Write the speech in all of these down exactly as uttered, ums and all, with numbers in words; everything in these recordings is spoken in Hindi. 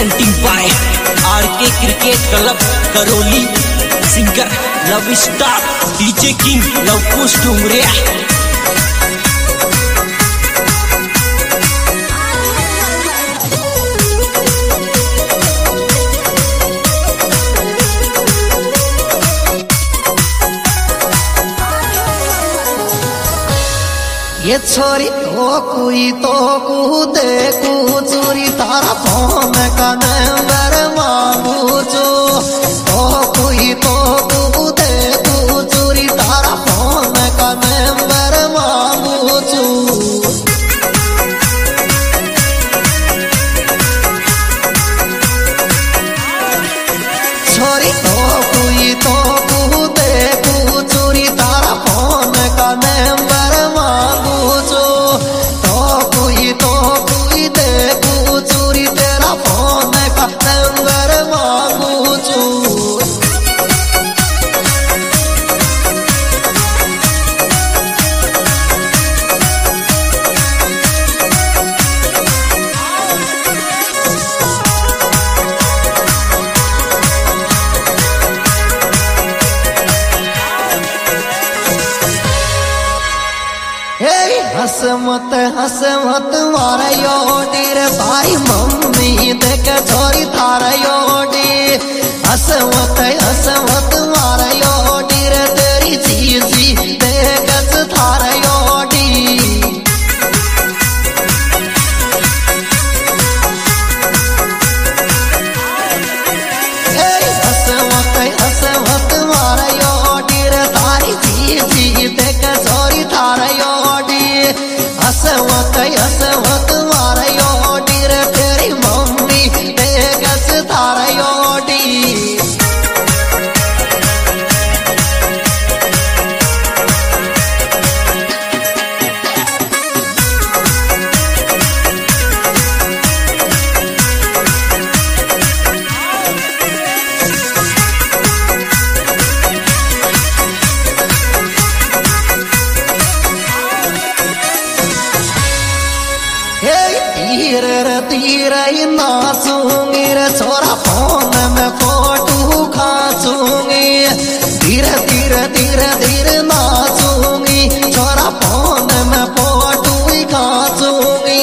Presenting by RK cricket club Karauli, singer love star DJ king Luvkush Dumariya. ये छोरी तो कोई तो कू देखू चोरी तारा फोन का नंबर मांगू जो तो कोई तो कू देखू चोरी तारा फोन का नंबर मांगू जो छोरी तो कोई तो कू देखू चोरी तारा फोन का नंबर हसमत हसमत मारा योडीर तारी मम्मी देख छोरी थारा योडी हसमत हसमत मारा योडीर तेरी चीजी देख थारा योडी हसमत हसमत मारा योडीर तारी चीजी देख छोरी थारा योडी हसमत हसमत मारा योडी रे तेरी मम्मी बेगस थारा योडी तीर तीर नाचूंगी रे छोरा फोन में फोटो खाचूंगी धीरे धीरे धीरे धीरे नाचूंगी छोरा फोन में फोटो खाचूंगी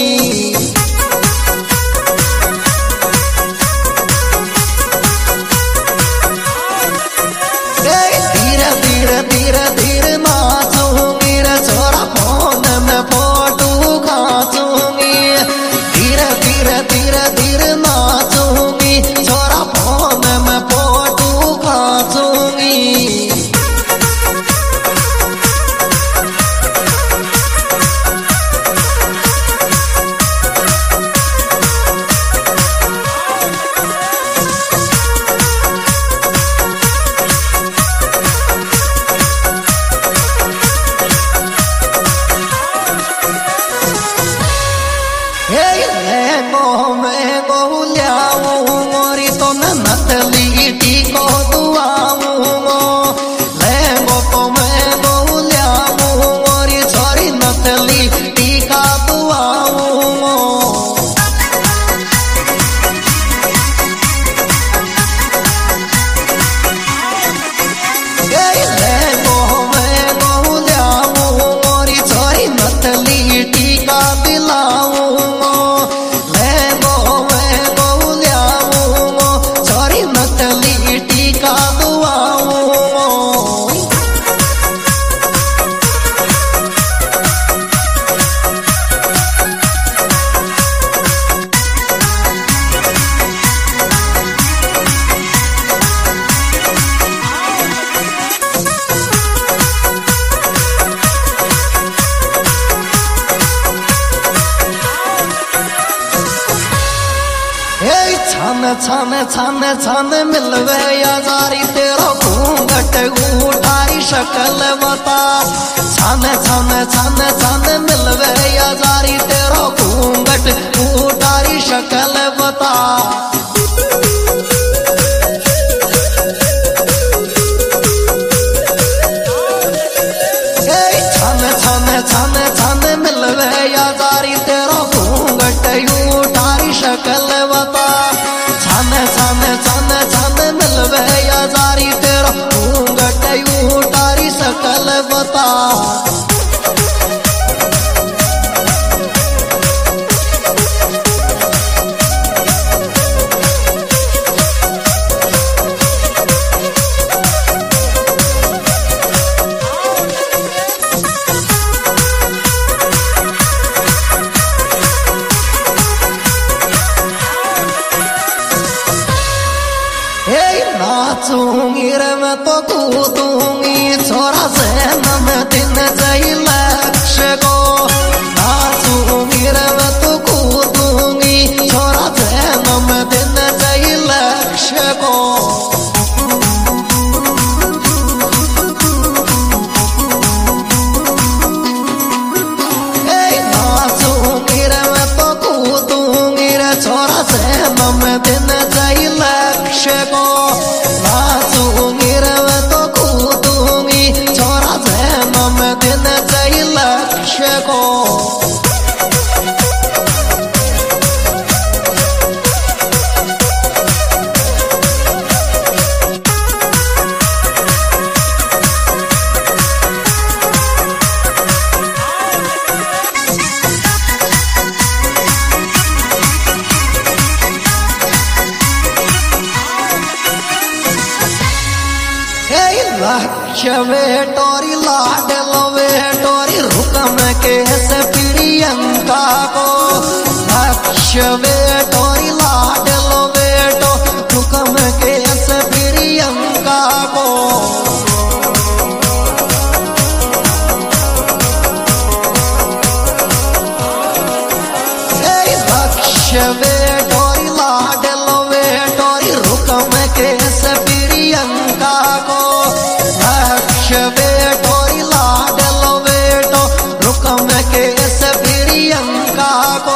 धीरे धीरे धीरे धीरे नाचूंगी रे छोरा फोन में फोटो खाचूंगी धीरे धीरे धीरे धीरे नाचूंगी छोरा फोन में फोटो खाचूंगी नतली टीको दुआऊंगो लेंगो तो मैं बहुल्याऊं मोरी छोरी नतली टीका दुआऊंगो लेंगो मैं बहुल्याऊं मोरी छोरी नतली टीका दिलाऊंगो लेंगो मैं बहुल्याऊंगो छोरी नतली टीका दुआऊं छन छन छन छन मिलवे यारी तेरा घूंघट उठारी शक्ल बता छन छन छन छन मिलवे यारी तेरा घूंघट उठारी शक्ल बता छन छन छन छन मिलवे यारी तेरा घूंघट उठारी शक्ल बता देवता। नाचूंगी रे मैं तो कूदूंगी छोरा जन्म दिन जई लक्ष्य को। नाचूंगी रे मैं तो कूदूंगी छोरा जन्म दिन जई लक्ष्य को। नाचूंगी रे मैं तो कूदूंगी रे छोरा जन्म दिन जई लक्ष्य को। नाचूंगी रे मैं तो कूदूंगी छोरा जन्म दिन जई लक्ष्य को। लक्ष्य बेटोरी लाडल बेटोरी रुकम के से प्रियंका को। लक्ष्य बेटोरी लाडल बेटो रुकम के से प्रियंका को। लक्ष्य बेटोरी लाडल बेटोरी रुकम के से प्रियंका को। लक्ष्य बेटोरी लाडल बेटो रुकम के से प्रियंका को।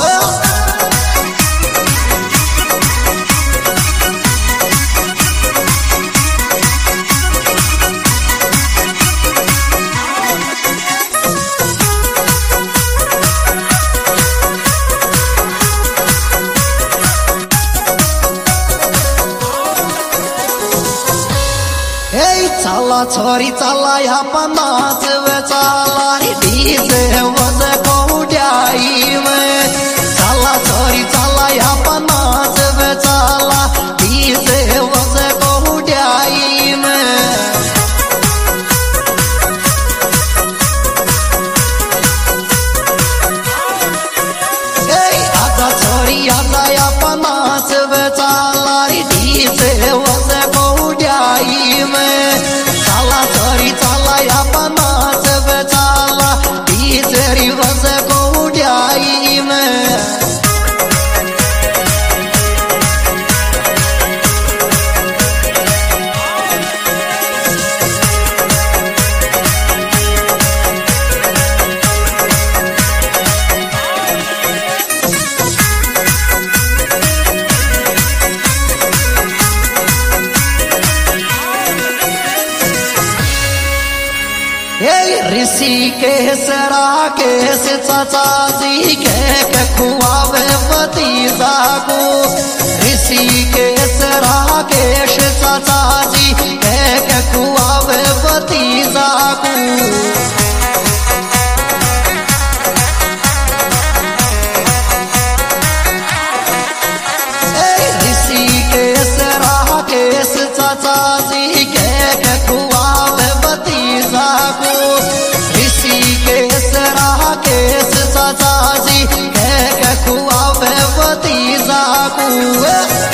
चला छोरी चला या नाच वे चला डीजे वज कौड्याई में। चला छोरी चला या नाच वे चला डीजे वज कौड्याई में। आजा छोरी आजा या नाच वे चला डीजे वज कौड्याई में। चला छोरी चला या नाच वे चला डीजे वज कौड्याई में। ऋषिकेश राकेश चाचा जी के खुआवे भतीजा को। ऋषिकेश राकेश चाचा जी के खुआवे भतीजा को। ऋषिकेश राकेश चाचा जी के खुआवे भतीजा को। ऋषिकेश राकेश चाचा जी के खुआवे भतीजा को।